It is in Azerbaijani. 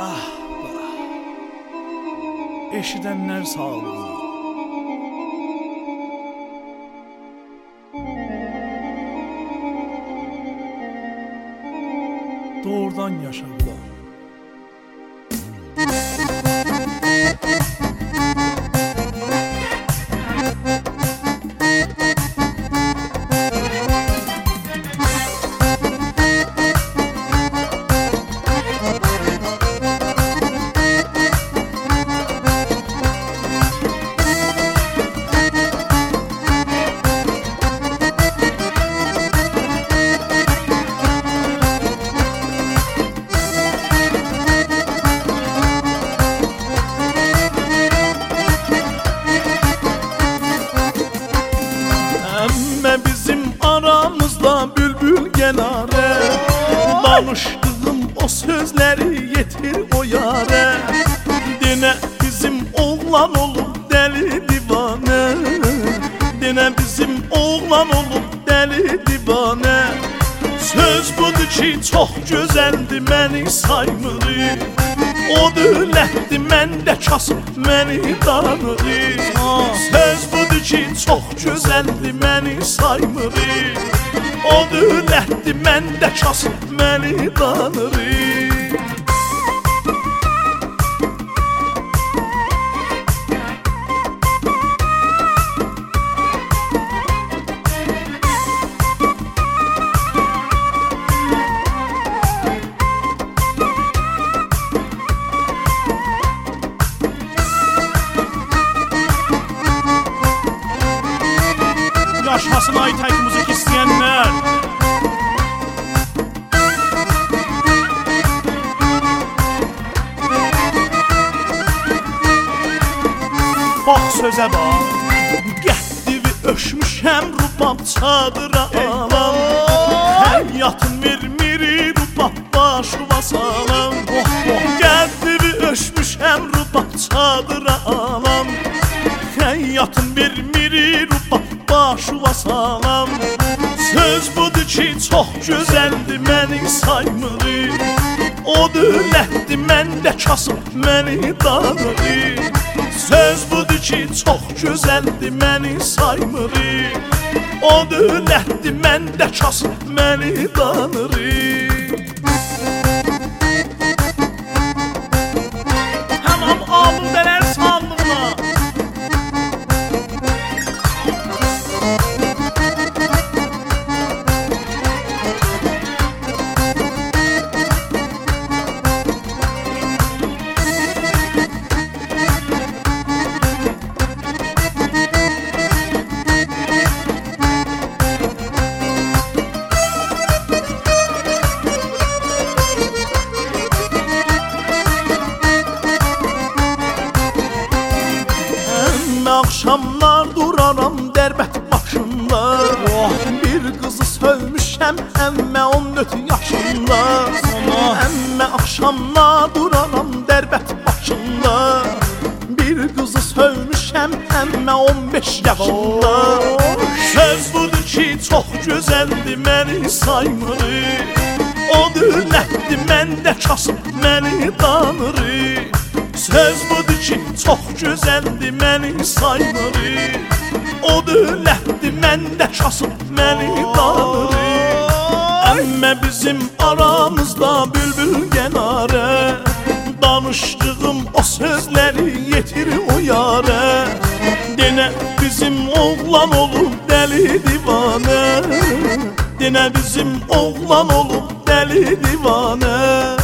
Ah, eşidənlər sağlığı. Doğrudan yaşadılar. Bülbül genare danışdığım o sözleri yetir o yare. Dene bizim oğlan olup deli divane, dene bizim oğlan olup deli divane. Söz budur ki çok güzeldi, məni saymırı. O dövlətdi, məndə kasıb, məni danırı. Söz budur ki çok güzeldi, məni saymırı. O dövlətdi, məndə kasıb, məni danırı. Yaşasın Aytək müzik istəyənlər. Bax sözə bax, qəddivi öşmüşəm, rubab çadıra alam. Həyatın vermiri, rubab başıma salam. Qəddivi öşmüşəm, rubab çadıra alam. Həyatın vermiri, rubab başıma salam. Söz budur ki çok güzeldi, məni saymırı. O dövlətdi, məndə kasıb, məni danırı. Söz budur ki çok güzeldi, məni saymırı. O dövlətdi, məndə kasıb, məni danırı. Həmam aludələr sağlığına. Akşamlar duraram dərbət başında. Bir qızı sövmüşəm, əmmə 14 yaşında. Əmmə akşamlar duraram dərbət başında. Bir qızı sövmüşəm, əmmə 15 yaşında. Söz budur ki çox gözəldi, məni saymırı. O dövlətdi, məndə kasıb, məni danırı. Söz budur ki çok güzeldi, məni saymırı. O dövlətdi, məndə kasıb, məni danırı. Əmmə bizim aramızda bülbül genare danışdığım o sözleri yetir o yare. Dene bizim oğlan olup deli divane, dene bizim oğlan olup deli divane.